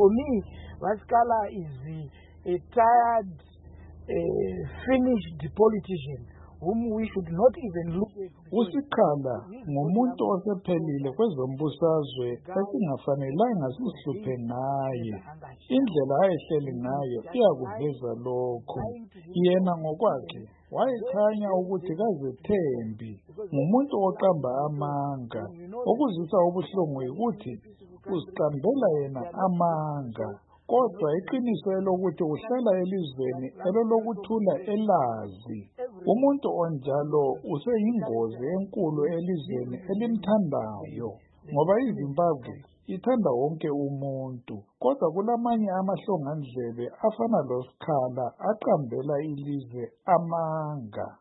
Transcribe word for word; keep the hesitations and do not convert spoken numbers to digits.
for me, Maskala is a, a tired, uh, finished politician whom we should not even look at. uSikhala ngumuntu osephelile kwezombusazwe esingafanelanga sihluphe ngaye. Indlela ayehleli ngayo iyakuveza lokho. Yena ngokwakhe wayekhanya ukuthi kazethembi, ngumuntu oqamba amanga. Okuzwisa ubuhlungu ukuthi usiqambela yena amanga, kodwa iqiniso elokuthi uhlala elizweni elolokuthula elazi. Umuntu onjalo useyingozi enkulu elizweni elimthandayo, ngoba iZimbabwe ithanda wonke umuntu, kodwa kulamanye amahlongandlebe afana loSikhala aqambela ilizwe amanga.